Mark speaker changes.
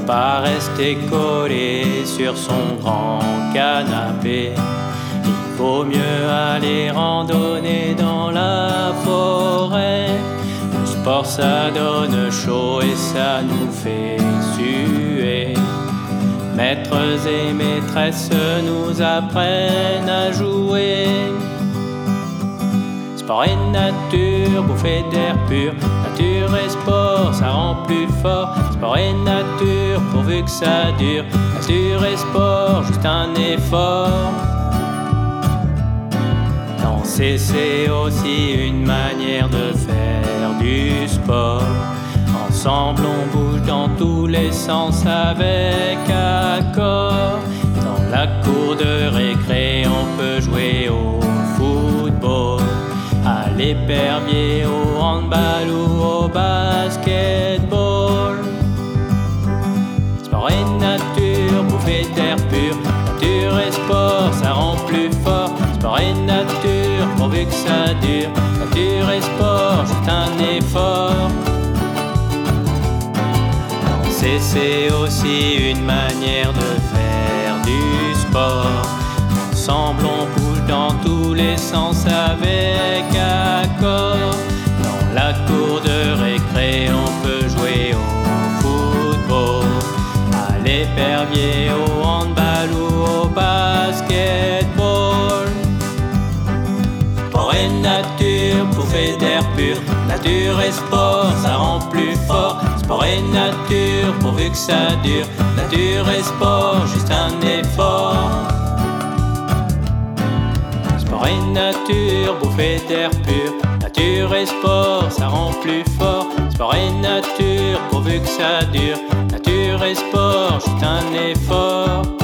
Speaker 1: pas rester collé sur son grand canapé. Il vaut mieux aller randonner dans la forêt. Le sport ça donne chaud et ça nous fait suer. Maîtres et maîtresses nous apprennent à jouer. Sport et nature, bouffée d'air pur. Nature et sport, ça rend plus fort. Sport et nature, pourvu que ça dure. Nature et sport, juste un effort. Danser, c'est aussi une manière de faire du sport. Ensemble, on bouge dans tous les sens avec accord. Dans la cour de récré, on peut jouer au football, à l'épervier, au handball ou au basketball. Sport et nature, bouffée d'air pur. Nature et sport, ça rend plus fort. Sport et nature, pourvu que ça dure. Nature et sport, juste un effort. Danser, c'est aussi une manière de faire du sport. Ensemble, on bouge dans tous les sens avec accord. Dans la cour de récré, on peut jouer au football, à l'épervier, au handball ou au basketball. Sport et nature, bouffée d'air pur. Nature et sport, ça rend plus fort. Sport et nature, pourvu que ça dure. Nature et sport, juste un effort. Sport et nature, bouffée d'air pur. Nature et sport, ça rend plus fort. Sport et nature, pourvu que ça dure. Nature et sport, juste un effort.